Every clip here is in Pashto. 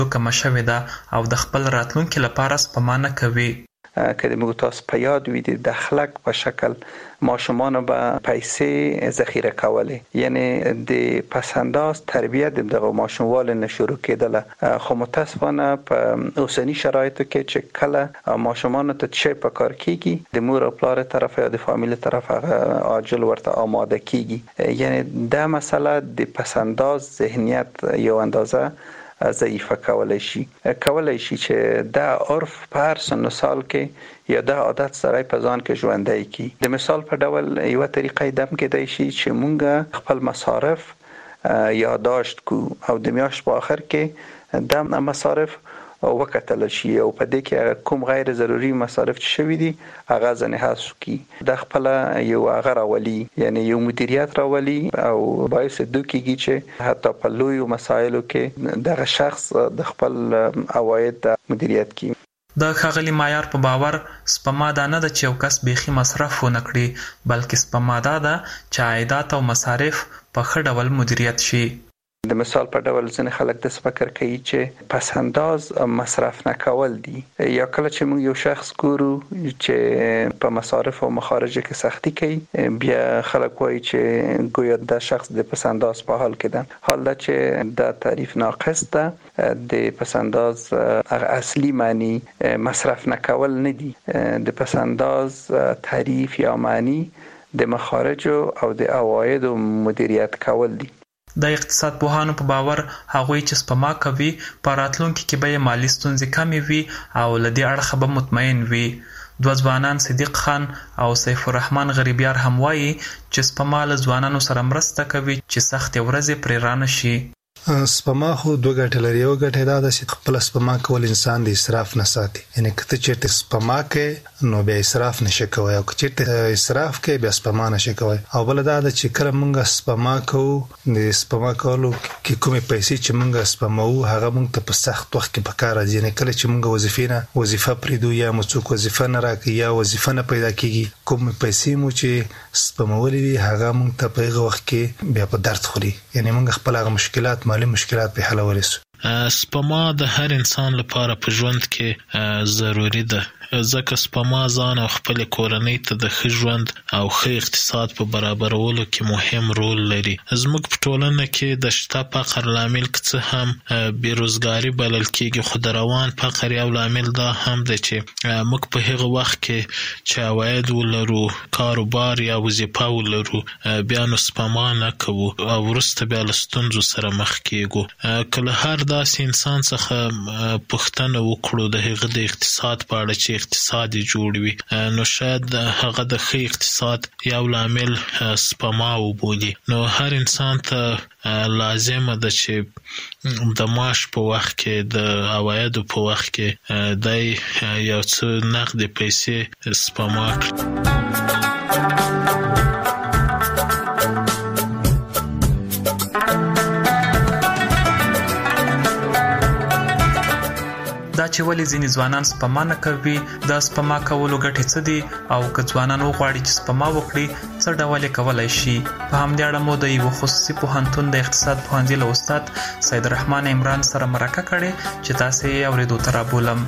کمه شوې ده او د خپل راتلونکي لپاره سپما نه کوي. که د موږ تاسو په یاد وي د دخلک په شکل ماشومان به پیسې ذخیره کولې، یعنی د پسنداز تربیت دغه ماشوموال نه شروع کېدله، خو متاسفانه په اوسنی شرایطو کې چې کله ماشومان ته چې په کار کېږي د مور او پلار طرف یا د فامیل طرف هغه عاجل ورته آماده کېږي، یعنی دا مسله د پسنداز ذهنیت یو اندازه ضعیفه کولای شي چې دا عرف په هر سن و سال کې یا دا عادت سره په ځان کې ژوندی کی. د مثال په ډول یو طریقې دم کېدای شي چې مونږ خپل مصارف یادداشت کو او د میاشت په آخر کې د مصارف وکتل شي او په دې کې کوم غیر ضروري مصارف چې شوي دي هغه ځنه حذف کی. د خپل یو هغه راولي، یعنی یو مدیریت راولي او باعث دوکیږي چې حتی په لوی مسایلو کې دغه شخص د خپل عواید مدیریت کی. د ښاغلي معیار په باور سپما دا نه ده چې یو کس بیخي مصرف ونه کړي، بلکې سپما دا ده چې عایدات او مصارف په ښه ډول مدیریت شي. د مثال په ډول ځینې خلک د فکر کوي چې پسنداز مصرف نه کول دي، یا کله چې موږ یو شخص ګورو چې په مصارف او مخارجو کې سختی کوي بیا خلک وایي چې گویا د شخص د پسنداز په حال کې ده، حال دا چې د تعریف ناقص ده. د پسنداز اصلي معنی مصرف نه کول نه دي، د پسنداز تعریف یا معنی د مخارجو او د عوایدو مدیریت کول دي. د اقتصاد پوهانو په باور هغوی چې سپما کوي په راتلونکي کې به یې مالي ستونزې کمې وي او له دې اړخه به مطمئن وي. دوه ځوانان صدیق خان او سیف الرحمن غریبیار هم وایي چې سپما له ځوانانو سره مرسته کوي چې سختې ورځې پرې رانه شي. سپما خو دوه ګټې لري. یو ګټه دا ده چې خپل سپما کول انسان د اسراف نه ساتي، یعنی که ته چېرته سپما کوې نو بیا اسراف نشي کوی، او که چېرته اسراف کوې بیا سپما نشي کوی. او بله دا ده چې کله موږ سپما کوو د سپما کولو کې کومې پیسې چې موږ سپموو هغه موږ ته په سخت وخت کې په کار راځي، یعنی کله چې موږ وظیفه پرېږدو یا مو څوک وظیفه نه راکوي یا وظیفه نه پیدا کېږي، کومې پیسې مو چې سپمولې وي هغه موږ ته په هغه وخت کې بیا په درد خوري، یعنی موږ خپل هغه مشکلات مالی مشکلات په حلولی سو. سپما د هر انسان لپاره په ژوند کې ضروری ده، ځکه سپما ځان او خپل کورنۍ ته د ښه ژوند او ښه اقتصاد په برابرولو کې مهم رول لري. زموږ په ټولنه کې د شته فقر لامل که څه هم بیروزګاري بلل کېږي، خو د روان فقر یو لامل دا هم دی چې موږ په هغه وخت کې چې عواید ولرو، کاروبار یا وظیفه ولرو، بیا نو سپما نه کوو او وروسته بیا له ستونزو سره مخ کېږو. که له هر داسې انسان څخه پوښتنه وکړو د هغه د اقتصاد په اړه چې اقتصاد جوړ وي، نو شاید هغه د ښه اقتصاد یو لامل سپما وبولي. نو هر انسان ته لازمه ده چې د معاش په وخت کې د عوایدو په وخت کې دی یو څه نقدې پیسې سپما کړي. دا چې ولې ځینې ځوانان سپما نه کوي، د سپما کولو ګټې څه دي، او که ځوانان وغواړي چې سپما وکړي څه ډول یې کولی شي. په همدې اړه مو د یوه خصوصي پوهنتون د اقتصاد پوهنځي له استاد سید الرحمن عمران سره مرکه کړې چې تاسې یې اورېدو ته رابولم.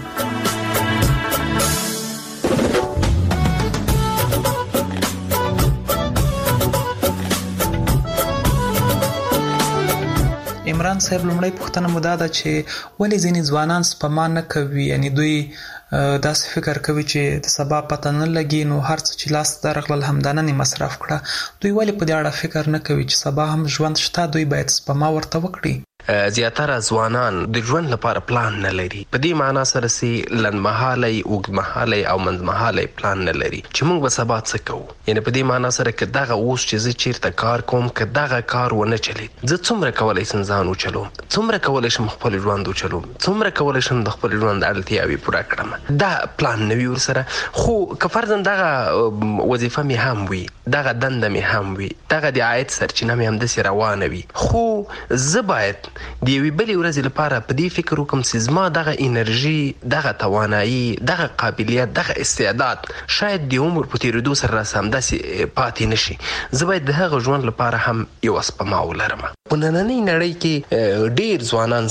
عمران صاحب، لومړی پوښتنه مو دا ده چې ولې ځینې ځوانان سپما نه کوي، یعنی دوی داسې فکر کوي چې د سبا پته نه لګي نو هر څه چې لاس ته راغلل همدا نن یې مصرف کړه. دوی ولې په دې اړه فکر نه کوي چې سبا هم ژوند شته، دوی باید سپما ورته وکړي؟ زیاتره ځوانان د ژوند لپاره پلان نه لري، په دې معنا سره چې لنډمهالی، اوږدمهالی او منځمهالی پلان نه لري چې موږ به سبا څه کوو. یعنی په دې معنا سره که دغه اوس چې زه چیرته کار کوم که دغه کار ونه چلید، زه څومره کولی شم ځان وچلوم، څومره کولی شم خپل ژوند وچلوم، څومره کولی شم د خپل ژوند اړتیاوې پوره کړم. دا پلان نه وي ورسره. خو که فرضاً دغه وظیفه مې هم وي، دغه دنده مې هم وي، دغه د عاید سرچینه مې همداسې روانه وي، خو زه باید د یوې بلې ورځې لپاره په دې فکر وکړم چې زما دغه انرژي، دغه توانایي، دغه قابلیت، دغه استعداد شاید د عمر په تېرېدو سره راسه همداسې پاتې نه شي. زه باید د هغه ژوند لپاره هم یوه سپما ولرم. په نننۍ نړۍ کې ډیر ځوانان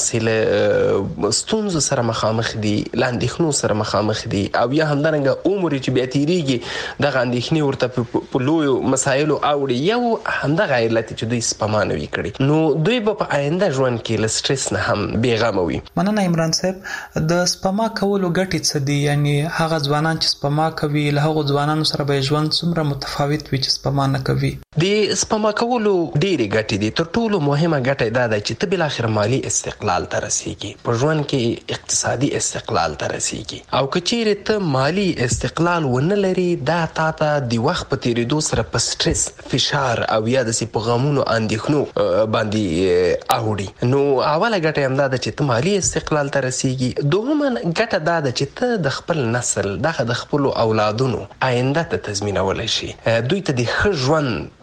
سره ستونزو سره مخامخ دي، لاندېخنو سره مخامخ دي، او یا همدارنګه عمر چې بیا تیریږي دغه اندېښنې ورته په لویو مسایلو اوړي. یو همدغه علت چې دوی سپما نه وي کړې، نو دوی به په آینده ژوند کې له سټرس نه هم بېغمه وي. مننه عمران صاحب. د سپما کولو ګټې څه دي؟ یعنی هغه ځوانان چې سپما کوي له هغو ځوانانو سره به ژوند څومره متفاوت وي چې سپما نه کوي؟ د سپما کولو ډېرې ګټې دي. تر ټولو مهمه ګټه دا ده چې ته بالاخره مالی استقلال ته رسیږي، په ژوند کې اقتصادي استقلال ته رسیږي. او که چیرې ته مالی استقلال ونه لري، دا تا ته د وخت په تېرېدو سره په سټرس، فشار او یا داسې په غمونو اندېښنو باندې اوړي. نو اوله ګټه هم دا ده چې ته مالی استقلال ته رسیږي. دوهمه ګټه دا ده چې ته د خپل نسل دغه د خپلو اولادونو آینده ته تضمینولی شي، دوی ته د ښه ژوند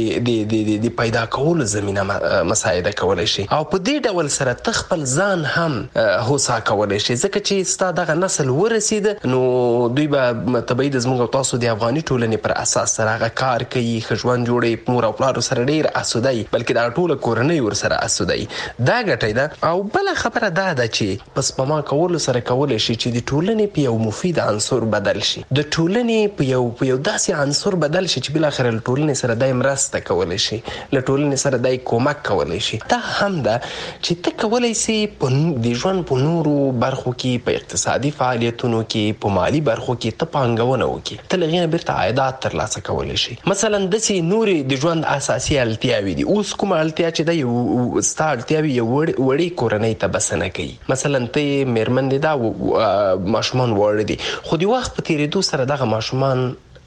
د پیدا کولو زمینه مساعده کولی شي، او په دې ډول سره ته خپل ځان هم هوسا کولی شي. ځکه چې ستا دغه نسل ورسېده، نو دوی به طبیعي د زموږ او تاسو د افغاني ټولنې پر اساس سره هغه کار کوي، ښه ژوند جوړوي، مور او پلارو سره ډېر اسوده وي، بلکې دا ټوله کورنۍ ورسره اسوده وي. دا ګټه ده. او بله خبره دا ده چې په سپما کولو سره کولی شي چې د ټولنې په یو مفید عنصر بدل شي، د ټولنې په یو داسې عنصر بدل شي چې بالاخره له ټولنې سره دای مرسته کولی شي، له ټولنې سره دای کومک کولی شي. دا هم ده چې ته کولی سي د ژوند په نورو برخو کې، په اقتصادي فعالیتونو کې، په مالی برخو کې ته پانګونه وکړي، ته له هغې نه بیرته عایدات ترلاسه کولی شي. مثلا داسې نورې د ژوند اساسي اړتیاوې دي. اوس کومه اړتیا چې ده ستا اړتیاوې یو وړې کورنۍ ته بسنه کوي. مثلا ته میرمن دي، دا ماشومان واړه دي، خو د وخت په تېرېدو سره دغه ماشومان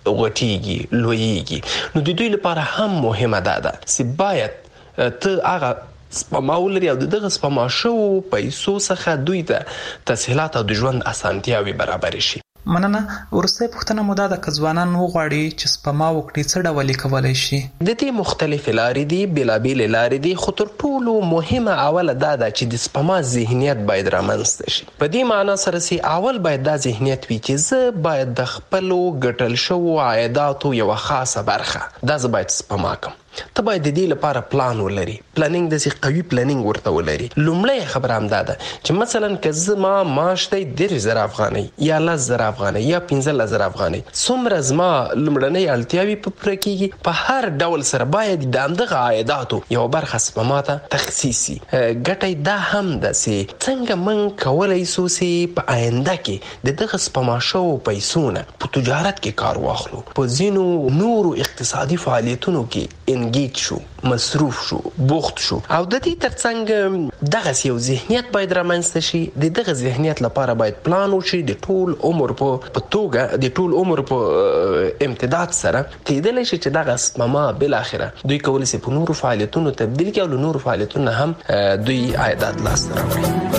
غټیږي، لویږي. نو د دوی لپاره هم مهمه ده چې باید ته هغه سپما ولري او دغه سپما شوو پیسو څخه دوی ته تسهیلات او د ژوند اسانتیاوې برابرې شي. مننه. وروستۍ پوښتنه مو دا ده که ځوانان وغواړي چې سپما وکړي څه ډول یې کولی شي؟ د دې مختلفې لارې دي، بېلابېلې لارې دي، خو تر ټولو مهمه اوله دا ده چې د سپما ذهنیت باید رامنځته شي. په دې معنا سره چې اول باید دا ذهنیت وي چې زه باید د خپلو ګټل شوو عایداتو یوه خاصه برخه دا زه باید سپما کړم. ته باید د دې لپاره پلان ولري، پلانینګ داسې قوي پلانینګ ورته ولري. لومړی خبره هم دا ده چې مثلا که زما معاش دی 10,000 افغانۍ یا 10,000 افغانۍ یا 15,000 افغانۍ، څومره زما لومړنۍ اړتیاوې په پوره کېږي، په هر ډول سره باید د همدغه عایداتو یوه برخه سپما ته تخصیص شي. ګټه دا هم ده چې څنګه موږ کولی سو چې په آینده کې د دغه سپما شوو پیسو نه په تجارت کې کار واخلو، په ځینو نورو اقتصادي فعالیتونو کې انګیج شو، مصروف شو، بوخت شو. او د دې ترڅنګ دغه یو ذهنیت باید رامنځته شي. د دغه ذهنیت لپاره باید پلان وشي د ټول عمر په توګه، د ټول عمر په امتداد سره کېدلی شي چې دغه سپما بالاخره دوی کولی شي په نورو فعالیتونو تبدیل کړي او له نورو فعالیتونو هم دوی عایدات لاسته راوړي.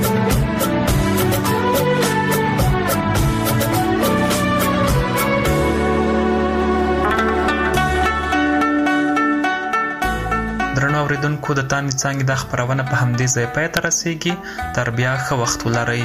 درنو اوریدونکو، د تانې څانګې دا خپرونه په همدې ځای پای ته رسیږي. تر بیا ښه وخت ولرئ.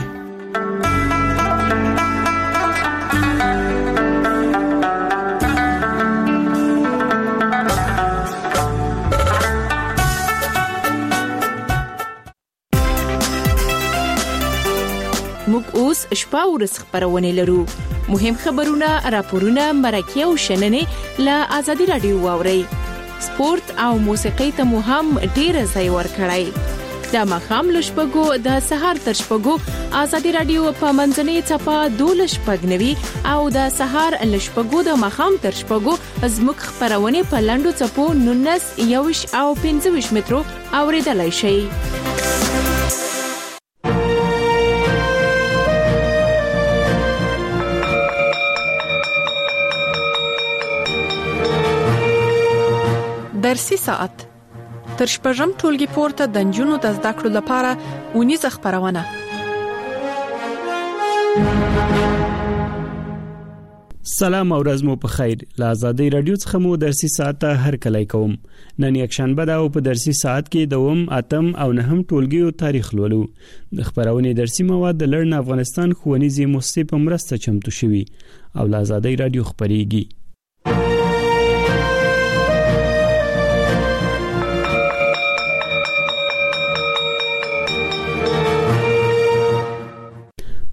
موږ اوس شپه ورځ خبرونه لرو. مهم خبرونه، راپورونه، مرکه او شننې له آزادي رادیو واورئ. سپورت او موسیقي ته مو هم ډیر ځای ورکړئ. د ماښام له شپږو د سهار تر شپږو آزادي رادیو په منځنۍ څپه 12:90 او د سهار له شپږو د ماښام تر شپږو زموږ خبرونه په لاندو څپو 19 21 او 25 مترو اوریدلای شئ. درسي ساعت تر شپږم ټولګي پورته د نجونو د زده کړو لپاره اونیزه خبرونه. سلام او ورځ مو په خیر. له آزادۍ رادیو څخه مو درسي ساعت هر کله کوم. نن یک شنبه ده او په درسي ساعت کې دوم، اتم او نهم ټولګیو تاریخ لولو. د خبرونې درسي مواد د لړن افغانستان ښوونیزې مؤسسې په مرسته چمتو شوي او له آزادۍ رادیو خبريږي.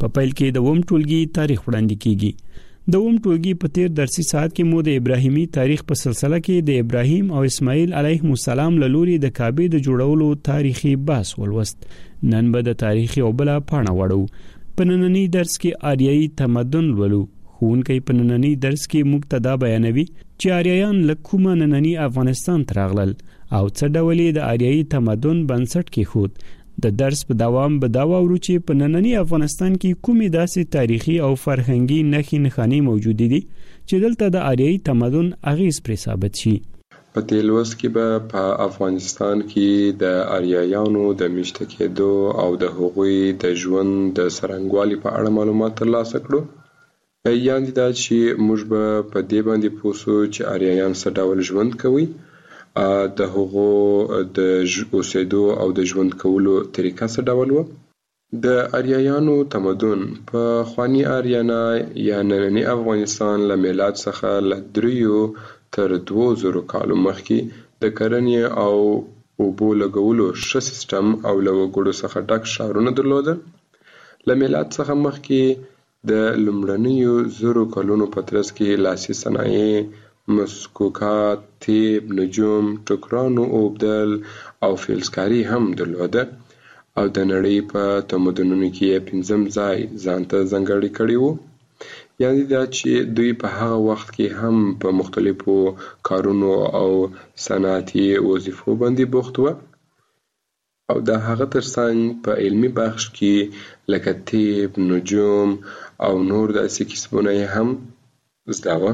په پیل کې د اوم ټولګي تاریخ وړاندې کیږي. د اوم ټولګي په تیر درسي ساعت کې مو د ابراهیمي تاریخ په سلسله کې د ابراهیم او اسماعیل علیهم السلام له لوري د کعبې د جوړولو تاریخي بحث ولوست. نن به د تاریخي او بل پاڼه وړو. په نننی درس کې آریایي تمدن ولولو. ښوونکی په نننی درس کې مبتدا بیانوي چې آریایان له کومه نننی افغانستان ته راغلل او څه ډول د آریایي تمدن بنسټ کېښود. د درس په دوام به دا واورو چې په نننی افغانستان کې کومې داسې تاریخي او فرهنګي نښې نښانې موجود دي چې دلته د آریایي تمدن اغېز پرې ثابت شي. په دې لوست کې به په افغانستان کې د آریایانو د میشته کېدو او د هغوی د ژوند د څرنګوالي په اړه معلومات ترلاسه کړو. یعنې دا چې موږ به په دې باندې پوه شو چې آریایان څه ډول ژوند کوي، د هغو د اوسېدو او د ژوند کولو طریقه څه ډول و. د آریایانو تمدن په خواني آریانا یا نننی افغانستان له میلاد څخه له 3 تر 2000 کالو مخکې د کرنې او اوبو لګولو ښه سیستم او له وګړو څخه ډک ښارونه درلودل. له میلاد څخه مخکې د لومړنیو 1000 کلونو په ترڅ کې لاسي صنایع، مسکوکات، تیب، نجوم، ټوکرانو اوبدل او فلزکاري هم درلوده او د نړۍ په تمدنونو کې 5م ځای ځانته ځانګړی کړی وو. یعنې دا چې دوی په هغه وخت کې هم په مختلفو کارونو او صنعتي وظیفو باندې بوخت وو او د هغه ترڅنګ په علمي بخش کې لکه تیب، نجوم او نور داسې کسبونه هم زده وو.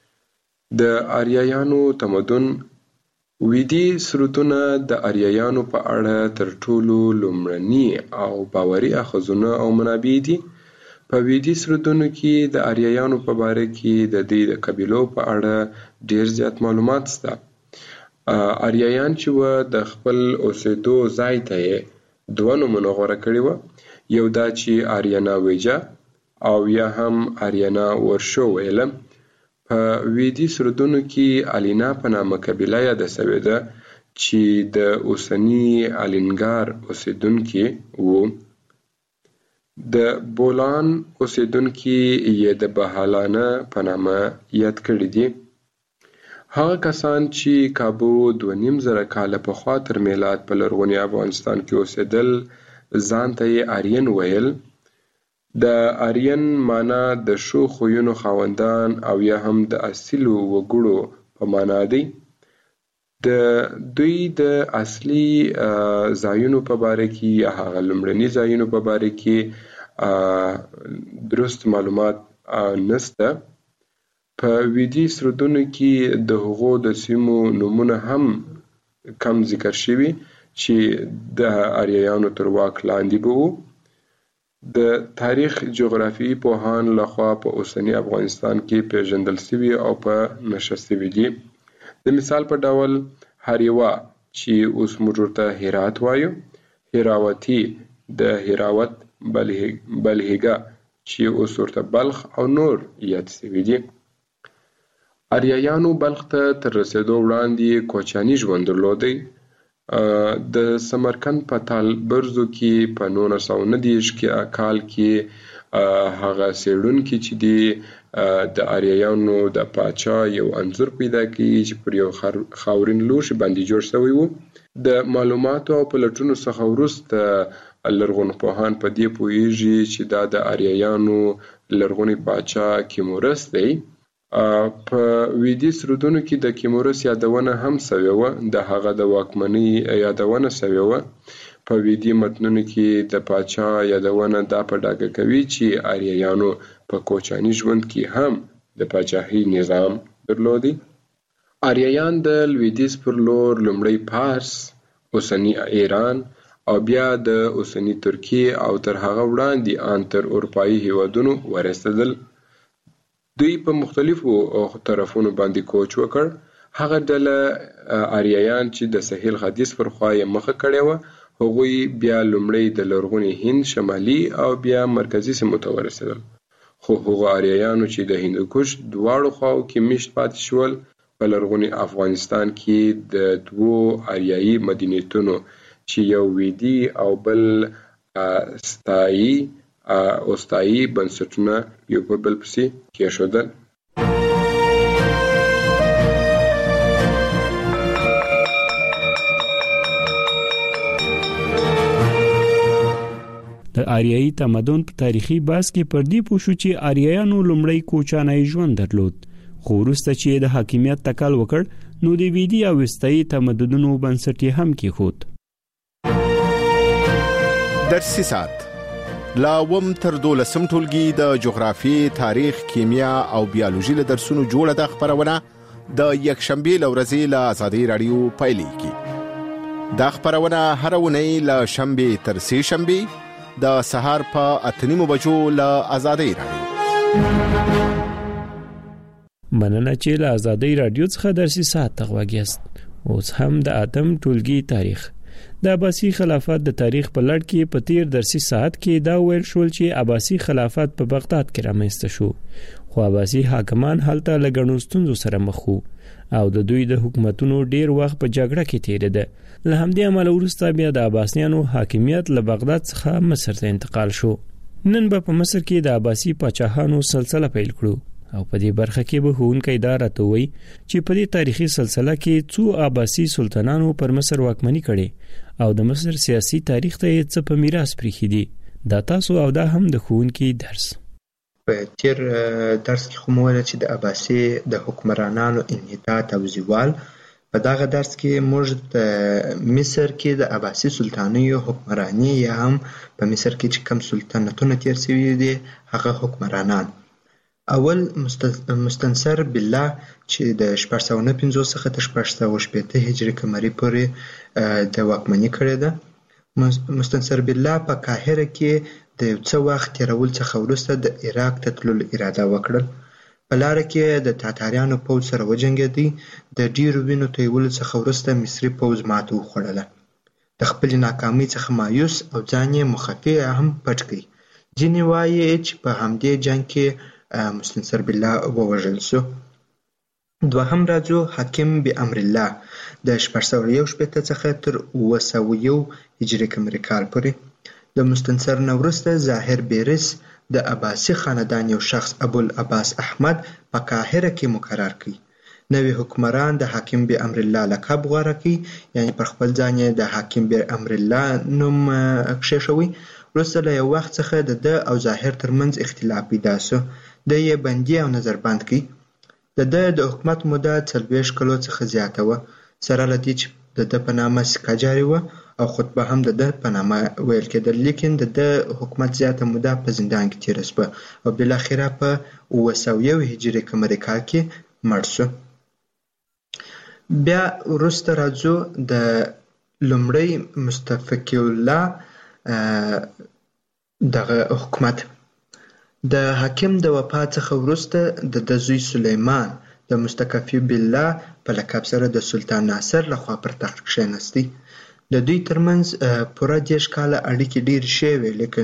د آریایانو تمدن ویدي سرودونه د آریایانو په اړه تر ټولو لومړني او باوري اخذونه او منابع دي. په ویدي سرودونو کې د آریایانو په باره کې د دې د قبیلو په اړه ډیر زیات معلومات شته. آریایان چې و د خپل اوسېدو ځای ته یې 2 نومونه غوره کړي وو. یو دا چې آریانا ویجا او یا هم آریانا ورشو ویله. په ویدي سرودونو کې الینا په نامه قبیله یاده شوې ده چې د اوسني الینګار اوسیدونکي وو. د بولان اوسیدونکي یې د بهالانه په نامه یاد کړي دي. هغه کسان چې کابو 2500 کاله پخوا تر میلاد په لرغوني افغانستان کې اوسېدل ځان ته یې آرین ویل. د آرین معنا د ښو خویونو خاوندان او یا هم د اصیلو وګړو په معنا دی. د دوی د اصلي ځایونو په باره کې یا هغه لومړني ځایونو په باره کې درست معلومات نشته. په ویدي سرودونو کې د هغو د سیمو نومونه هم کم ذکر شوي چې د آریایانو تر واک لاندې به وو. د تاریخ جغرافیایي پوهان لخوا په اوسني افغانستان کې پیژندل شوي او په نښه شوي دي. د مثال په ډول هریوا چې اوس موږ ورته هرات وایو، هراوتي د هراوت، بلهیګا چې اوس ورته بلخ او نور یاد شوي دي. آریایانو بلخ ته تر رسېدو وړاندې کوچاني ژوند درلودی. د سمرقند په تال برزو کې په 1919 کال کې هغه څېړونکي چې دی د آریایانو د پاچا یو انځور پیدا کړي چې پر یو خاورین لوښي باندې جوړ شوی وو. د معلوماتو او پلټونو څخه وروسته لرغونپوهان په دې پوهیږي چې دا د آریایانو لرغونی پاچا کیمورس دی. په ویدي سرودونو کې د کیمورس یادونه هم شوې وه، د هغه د واکمنۍ یادونه شوې وه. په ویدي متنونو کې د پاچا یادونه دا په ډاګه کوي چې آریایانو په کوچاني ژوند کې هم د پاچاهۍ نظام درلودی. آریایان د لویدیځ پر لور لومړی پارس، اوسني ایران او بیا د اوسني ترکیې او تر هغه وړاندې ان تر اروپایي هیوادونو ورسېدل. دوی په مختلفو طرفونو باندې کوچ وکړ. هغه ډله آریایان چې د سهیل حدیث پر خوا یې مخه کړې وه، هغوی بیا لومړی د لرغوني هند شمالي او بیا مرکزي سیمو ته ورسېدل. خو هغو آریایانو چې د هندوکش دواړو خواو کې میشت پاتې شول، په لرغوني افغانستان کې د 2 آریایي مدنیتونو چې یو ویدي او بل ستایي اوستایي بنسټونه یو په بل پسې کېښودل. د آریایي تمدن په تاریخي بحث کې پر دې پوه شو چې آریایانو لومړی کوچانی ژوند درلود، خو وروسته چې د حاکمیت تکل وکړ نو د ویدي او وستایي تمدنونو بنسټ یې هم کېښود. درسي ساعت لا وم تر 12 ټولګي د جغرافي، تاریخ، کیمیا او بیولوژي له درسونو جوړه د خبرونه د یکشنبه لورځي له آزادۍ رادیو پایلیږي. دا خبرونه هر ونې له شنبه تر سه شنبه د سهار په 8:30 بجو له آزادۍ رادیو. مننه چې له آزادۍ رادیو څخه درسي ساعت غواګیست. اوس هم د اتم ټولګي تاریخ د عباسي خلافت د تاریخ په لړ کې په تیر درسي ساعت کې دا ویل شول چې عباسي خلافت په بغداد کې رامنځته شو، خو عباسي حاکمان هلته له ګڼو ستونزو سره مخ وو او د دوی د حکومتونو ډیر وخت په جګړه کې تیریده. له همدې امله وروسته بیا د عباسیانو حاکمیت له بغداد څخه مصر ته انتقال شو. نن به په مصر کې د عباسي پاچاهانو سلسله پیل کړو او په دې برخه کې به هونکي دا راټوي چې په دې تاریخي سلسله کې څو عباسي سلطانانو پر مصر واکمني کړې او د مصر سیاسي تاریخ ته څه په میراث پریښي دي. دا تاسو او دا هم د هونکي درس. په تیر درس کې کوم ویل چې د عباسي د حکمرانانو انحطاط او زوال، په دغه درس کې موږ د مصر کې د عباسي سلطانیو حکمرانی یا هم په مصر کې چې کوم سلطنتونه تیر شوي دي هغه حکمرانان. اول مستنصر بالله چې د 1450 څخه تر 1460 هجري قمري پورې د واکمني کړې ده. مستنصر بالله په قاهره کې د څو وخت تیرول څخه وروسته د عراق ته تللو اراده وکړل. په لاره کې د تاتاریانو پوځ سره وجنګېدی. د ډیرو وینو تویولو څخه وروسته مصري پوځ ماته وخوړله. د خپلې ناکامۍ څخه مایوس او ځان یې مخفي هم پټ کړ. ځینې وایي چې په همدې جنګ کې مستنصر بالله ووژل شو. دوهم راځو حاکم بامر الله د 1461 څخه تر 901 هجري قمري کال پورې. د مستنصر نه وروسته ظاهر بیرس د عباسي خاندان یو شخص ابوالعباس احمد په قاهره کې مقرر کړ. نوی حکمران د حاکم بامر الله لقب غوره کړ، یعنی پر خپل ځان یې د حاکم بامر الله نوم کښېښوی. وروسته له یو وخت څخه د او ظاهر ترمنځ اختلاف پیدا شو. د یې بندي او نظربند کړ. د حکومت موده 40 کلو څخه زیاته وه، سره له دې چې د په نامه سکه جاري وه او خطبه هم د په نامه ویل کېدل، لیکن د حکومت زیاته موده په زندان کې تیره شوه او بالاخره په 901 هجري قمري کال کې مړ شو. بیا وروسته راځو د لومړی مستفقی الله دغه حکومت. د حاکم د وفات څخه وروسته د زوی سلیمان د مستکفی بالله په لقب سره د سلطان ناصر لخوا پر تخت کښېنستی. د دوی ترمنځ پوره 10 کاله اړیکې ډېرې ښې وې، لیکن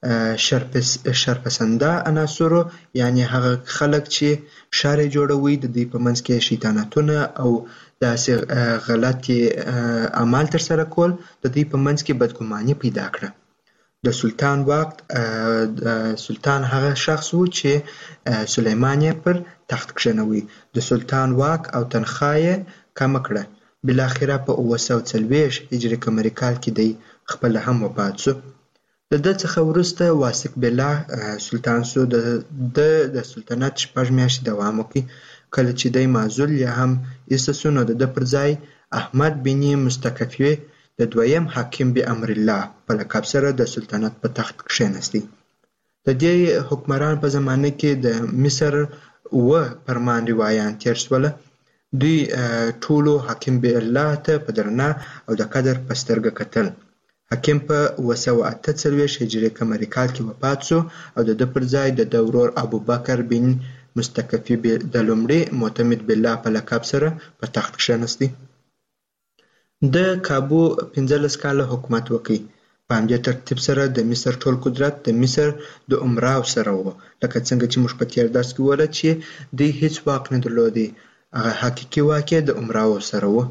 شرپسنده عناصرو یعنی هغه خلک چې ښار یې جوړوي د دوی په منځ کې شیطانتونه او داسې غلطې اعمال ترسره کول د دوی په منځ کې بدګماني پیدا کړه. د سلطان واک سلطان هغه شخص و چې سلیمان یې پر تخت کښېنوي. د سلطان واک او تنخواه یې کمه کړه. بالاخره په 940 هجري قمري کال کې دی خپل هم وفات شو. د ده څخه وروسته واثق بالله سلطان شو. د سلطنت 6 میاشتې دوام وکړ. کله چې دی معزول یا هم ایسته شو نو د ده پر ځای احمد بن مستکفی د دویم حاکم بامر الله په لقب سره د سلطنت په تخت کښېنستی. د دې حکمران په زمانه کې د مصر فرمان روایان تیر شوله. دوی ټولو حاکم بالله ته په درنه او د قدر په سترګه کتل. حاکم په 948 هجري قمري کال کې وفات شو او د ده پر ځای د ورور ابوبکر بن مستکفی د لومړي معتمد بالله په لقب سره په تخت کښېنستی. د کابو 15 کاله حکومت وکړ. په همدې ترتیب سره د مصر ټول قدرت د مصر د امراو سره و، لکه څنګه چې موږ په تیر درس کې وویل چې دوی هیڅ واک نه درلودی، هغه حقیقي واک د امراو سره و.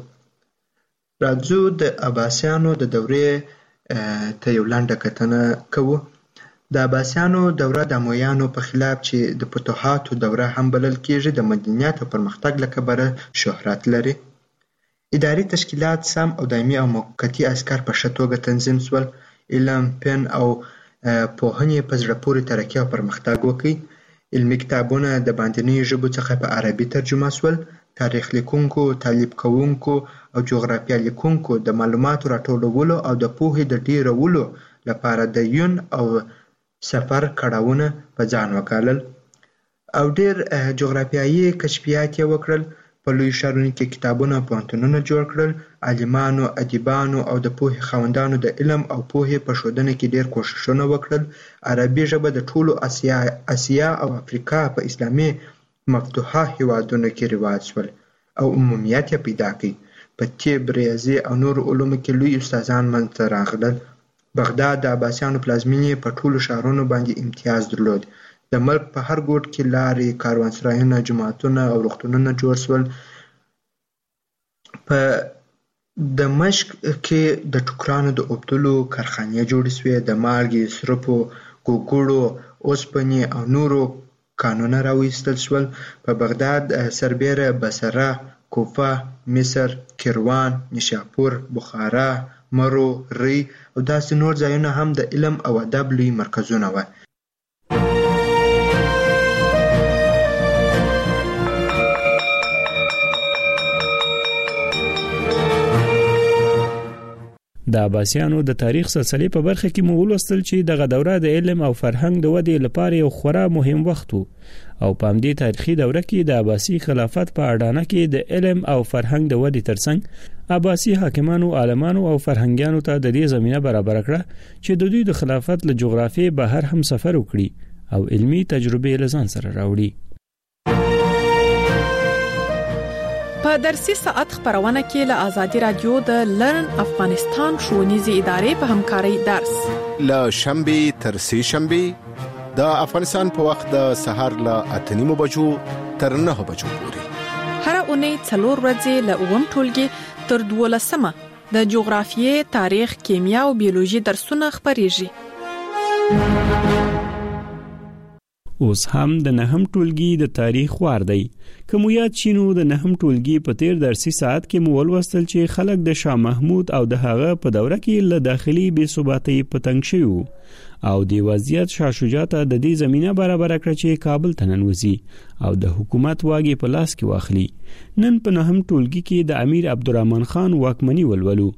راځو د عباسیانو د دورې ته یو لنډه کتنه کوو. د عباسیانو دوره د امویانو په خلاف چې د فتوحاتو دوره هم بلل کیږي د مدنیت او پرمختګ له کبله شهرت لري. اداري تشکیلات سم او دایمي او موقتي عسکر په ښه توګه تنظیم سول. علم، فن او پوهنې په زړه پورې ترقي او پرمختګ وکړي. علمي کتابونه د باندنیو ژبو څخه په عربي ترجمه سول. تاریخ لیکونکو، تعلیب کوونکو او جغرافیه لیکونکو د معلوماتو راټولولو او د پوهې د ډیرولو لپاره د یون او سفر کړاوونه په ځان وکالل او ډیر جغرافیایي کشفیات یې وکړل. په لوی ښارونو کې کتابونه او پوهنتونونه جوړ کړل. عالمانو، ادیبانو او د پوهې خاوندانو د علم او پوهې په ښودنه کې ډیر کوښښونه وکړل. عربي ژبه د ټولو اسیا او افریقا په اسلامي مفتوحه هیوادونو کې رواج شول او عمومیت یې پیدا کړ. په طب، ریاضي او نورو علومو کې لوی استادان منځته راغلل. بغداد د عباسیانو پلازمینې په ټولو ښارونو باندې امتیاز درلود. د ملک په هر ګوټ کې لارې، کاروانسرایونه، جوماتونه او روغتونونه جوړ شول. په دمشق کې د ټوکرانو د اوبدلو کارخانې جوړې شوې. د مالګې، سرپو، ګوګړو، اوسپنې او نورو کانونه راوایستل شول. په بغداد سربیره بصره، کوفه، مصر، کیروان، نیشاپور، بخارا، مرو، ری او داسې نور ځایونه هم د علم او ادب لوی مرکزونه وو. د عباسیانو د تاریخ سلسله په برخه کې مو ولوستل چې دغه دوره د علم او فرهنګ د ودې لپاره یو خورا مهم وخت وو او په همدې تاریخي دوره کې د عباسي خلافت په اډانه کې د علم او فرهنګ د ودې ترڅنګ عباسي حاکمانو، عالمانو او فرهنګیانو ته د دې زمينه برابر کړه چې د دوی د خلافت له جغرافیې بهر هم سفر وکړي او علمي تجربې له ځان سره راوړي. په درسي ساعت خبرونه کې له آزادي رادیو د لرن افغانستان ښوونیزې ادارې په همکارۍ درس له شنبه تر سه شنبه د افغانستان په وخت د سحر له 8:30 بجو تر 9 بجو پورې هر اونۍ 4 ورځې له 9 ټولګي تر 12 د جغرافیې، تاریخ، کیمیا او بیولوژي درسونه خبريږي. اوس هم د 9 ټولګي د تاریخ وار دی. کوم یاد شینو د 9 ټولګي په تیر درسي ساعت کې مو ولوستل چې خلک د شاه محمود او د هغه په دوره کې له داخلي بې ثباتۍ پتنګ شوی او د وضعیت شاه شجاع ته د دې زمينه برابر کړ چې کابل ته ننوځي او د حکومت واګي په لاس کې واخلي. نن په 9 ټولګي کې د امیر عبدالرحمن خان واکمني ولولو.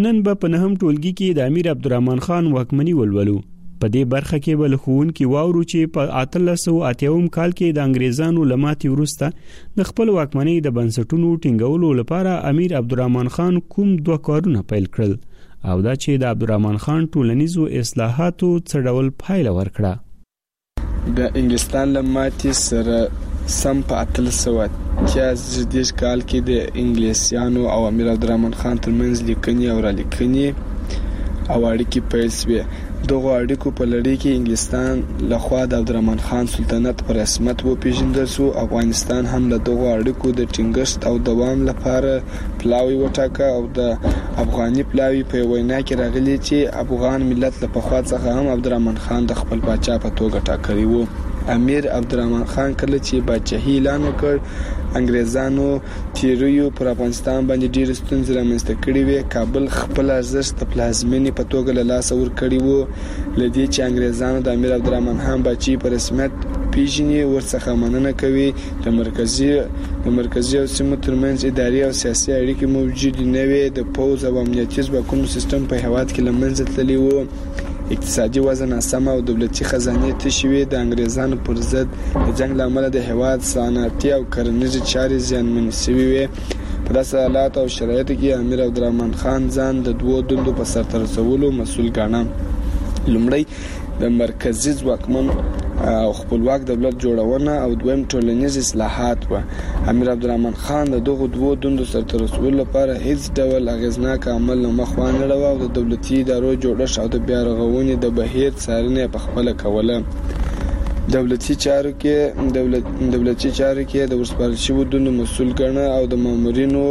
په دې برخه کې بل خوون کې واورو چې په 1880 کال کې د انګريزانو لماتي وروسته د خپل واکمنۍ د بنسټونو ټینګولو لپاره امیر عبدالرحمن خان کوم 2 کارونه پیل کړل او دا چې د عبدالرحمن خان ټولنیزو اصلاحاتو څه ډول پایله ورکړه. د انګلستان لماتي سره سم په 1830 کال کې د انګلیسیانو او امیر عبدالرحمن خان ترمنځ لیکنې او رالیکنې او اړیکې پیل شوې. دغه اړیکو په لړۍ کې انګلستان لخوا د عبدالرحمن خان سلطنت پر رسمیت وپیژندل شو. افغانستان هم له دغه اړیکو د ټینګښت او دوام لپاره پلاوی وټاکه او د افغاني پلاوی په وینا کې راغلی چې افغان ملت له پخوا څخه هم عبدالرحمن خان د خپل پاچا په توګه ټاکلی وو. امیر عبدالرحمن خان کله چې پاچاهي اعلان وکړ، انګريزانو تیریو پر افغانستان باندې ډېر ستونزې رامنځته کړې وې. کابل خپل ارزښت د پلازمینې په توګه له لاسه ورکړی وو. لدې چې انګريزانو د امیر عبدالرحمن خان بچي په رسمیت پیژني ورڅخه مننه کوي. د مرکزي او سیمو ترمنځ اداري او سیاسي اړیکې موجود نه وي. د پوز او امنیتي ځواکونو سیستم په هیواد کې له منځه تللی وو. اقتصادي وضع ناسمه او دولتي خزانه تشې وې. د انګريزانو پر ضد د جنگ لامل د هیواد صنعتي او کرنیزې چارې زیانمنې شوې وې. په داسې حالات او شرایطو کې امیر عبدالرحمن خان ځان د 2 دندو په سرته رسولو مسؤل ګاڼه. لومړی د مرکزي ځواکمن او خپلواک دولت جوړونه او دویم ټولنیز اصلاحات و. امیر عبدالرحمن خان د دغه 2 دندو سرته رسولو لپاره هیڅ ډول اغیزناک عمل نه مخ وانه ډاوه او د دولتي ادارو جوړښت او د بیا رغونې د بهیر څارنه په خپل کوله. دولتي چارو کې د ورسپارل شویو دندو مسؤل ګڼه او د مامورینو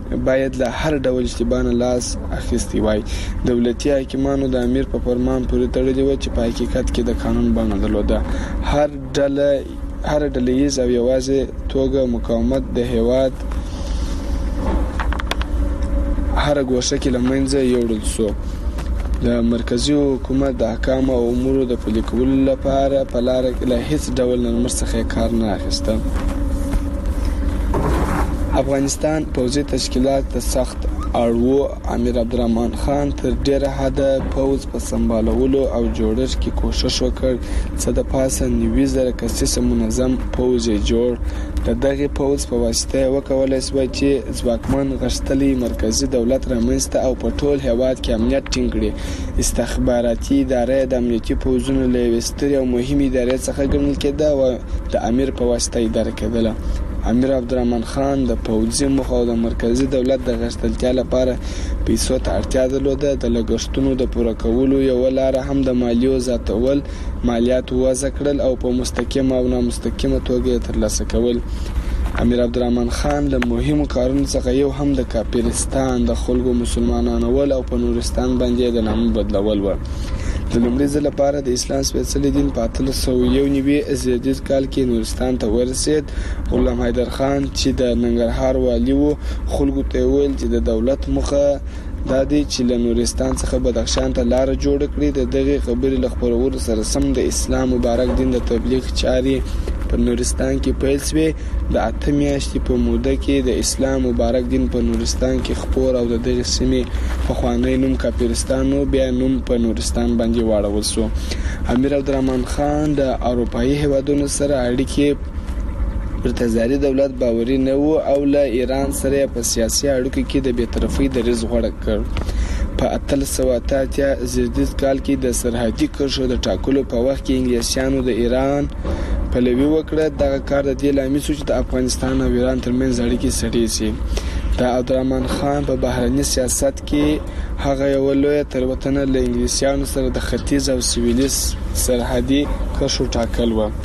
باید له هر ډول اشتباه نه لاس اخیستی وای. دولتي حاکمانو د امیر په فرمان پورې تړلي و چې په حقیقت کې د قانون بڼه درلوده. هر ډله‌ییز او یوازې توګه مقاومت د هیواد هر ګوشه کې لمنځه یوړل شو. د مرکزی حکومت د احکام او امور د پلي کولو لپاره په لار کې له هیڅ ډول نرمښت څخه کار نه اخیسته. افغانستان پوځي تشکیلات د سخت اړو امیر عبدالرحمن خان تر ډیره حده پوځ په سمبالولو او جوړښت کې کوشش وکړ. څه د پاسه 90,000 کسیز منظم پوځ جوړ. د دغه پوځ په واسطه وکولای شو چې ځواکمن غښتلي مرکزی دولت رامنځته او په ټول هیواد کې امنیت ټینګ کړي. استخباراتي ادارې د امنیتي پوځونو له وستري او مهمې ادارې څخه ګڼل کېده او د امیر په واسطه اداره کېدله. امیر عبدالرحمن خان د پوځي موخو او د مرکزی دولت د غښتلتیا لپاره پیسو ته اړتیا درلوده. د لګښتونو د پوره کولو یو لار هم د مالیو زیاتول، مالیات وضع کړل او په مستقیمه او نامستقیمه توګه ترلاسه کول. امیر عبدالرحمن خان له مهمو کارونو څخه یو هم د کافرستان د خلکو مسلمانانول او په نورستان باندې د نامه بدلول و. د لومړي ځل لپاره د اسلام سپېڅلي دین په 1891 زیږدیز کال کې نورستان ته ورسېد. غلام حیدر خان چې د ننګرهار والي و خلکو ته ویل چې د دولت موخه دا دی چې له نورستان څخه بدخشان ته لار جوړ کړي. د دغه خبرې له خپرولو سره سم د اسلام مبارک دین د تبلیغ چارې په نورستان کې پیل شوې. د 8 میاشتې په موده کې د اسلام مبارک دین په نورستان کې خپور او د دغه سیمې پخوانی نوم کافرستان او بیا نوم په نورستان باندې واړول شو. امیر عبدالرحمن خان د اروپایي هیوادونو سره اړیکې پر تزاري دولت باوري نه وو او له ایران سره په سیاسي اړیکو کې د بی‌طرفۍ دریځ غوړه کړ. په 1888 زیږدیز کال کې د سرحدي کرښو د ټاکلو په وخت کې انګلیسیانو د ایران پلوي وکړه. دغه کار د دې لامل شو چې د افغانستان او ایران ترمنځ اړیکې سړې شي. د عبدالرحمن خان په بهرني سیاست کې هغه یو لوی تېروتنه له انګلیسیانو سره د ختیځ او سویلي سرحدي کرښو ټاکل و.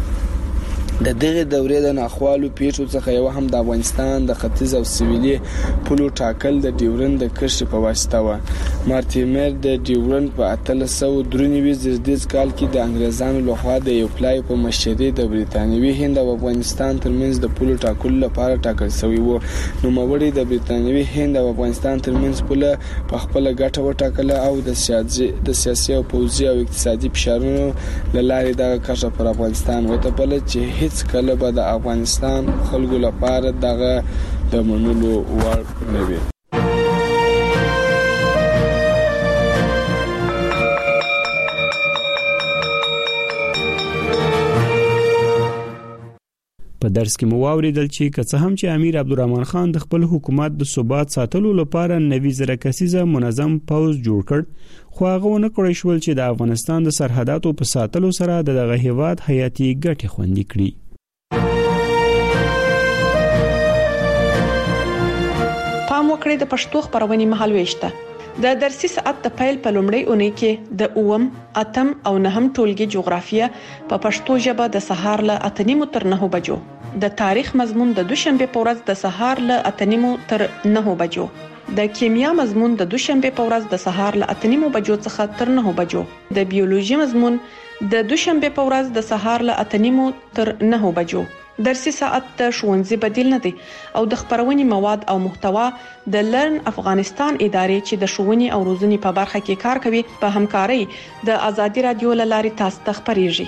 د دغه دورې د ناخوالو پیښو څخه یو هم د افغانستان د ختیځ او سویلي پولو ټاکل د ډیورند د کرښې په واسطه و. مارټیمر د ډیورند په 1893 زیږدیز کال کې د انګریزانو لخوا د یو پلای په مشرۍ د بریتانیوي هند او افغانستان ترمنځ د پولو ټاکلو لپاره ټاکل شوی و. نوموړي د بریتانیوي هند او افغانستان ترمنځ پوله په خپل ګټه وټاکله او د سیاسي او پوځي او اقتصادي فشارونو له لارې دغه کرښه پر افغانستان وتپله چې هیڅ کله به د افغانستان خلکو لپاره دغه د منلو وړ نه وي. په درس کې مو واوریدل چې که څه هم چې امیر عبدالرحمن خان د خپل حکومت د ثبات ساتلو لپاره 90,000 کسیزه منظم پوځ جوړ کړ، خو هغه ونه کړی شول چې د افغانستان د سرحداتو په ساتلو سره دغه هیواد حیاتي ګټې خوندي کړي. پام وکړئ د پښتو خبرونې مهالويشته. د درسي ساعت د پیل په لومړۍ اونۍ کې د 8م، 8م او 9م ټولګي جغرافیه په پښتو ژبه د سهار له 8:30 تر 9 بجو، د تاریخ مضمون د دوشنبه په ورځ د سهار له 8:30 تر 9 بجو، د کیمیا مضمون د دوشنبه په ورځ د سهار له 8:30 بجو څخه تر 9 بجو، د بیولوژي مضمون د دوشنبه په ورځ د سهار له 8:30 تر 9 بجو. درسي ساعت د ښوونځي بدیل نه دی او د خبرونې مواد او محتوا د لرن افغانستان ادارې چې د ښوونې او روزنې په برخه کې کار کوي په همکارۍ د ازادي رادیو لارې تاسو ته خبريږي.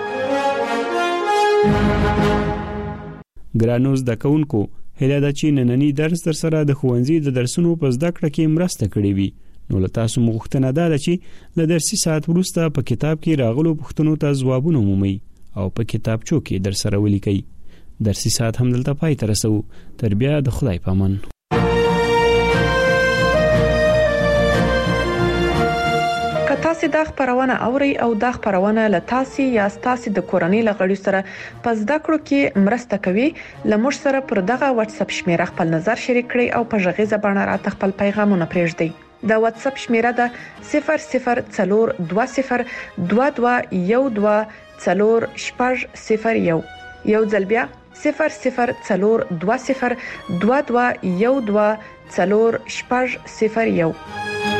ګرانو زده کوونکو، هله دا چې نننی درس در سره د ښوونځي د درسونو په زده کړه کې مرسته کړې وي. نو له تاسو مغوښتنه ده چې له درسي ساعت وروسته په کتاب کې راغلو پوښتنو ته ځوابونه مومئ او په کتابچو کې در سره ولیکئ. درسي ساعت هم دلته پای ته رسو. تر بیا د خدای پامان. که تاسو د خبرونه اوري او د خبرونه له تاسو یا تاسو د کورنۍ لغړی سره په زده کړو کې مرسته کوي، لمر سره پر دغه واتس اپ شمیره خپل نظر شریک کړئ او په ژغې زبانه را خپل پیغامونه پرېږدئ. د واتس اپ شمیره ده 004212124001. یو ځل بیا 004212124001. 4 6 0 1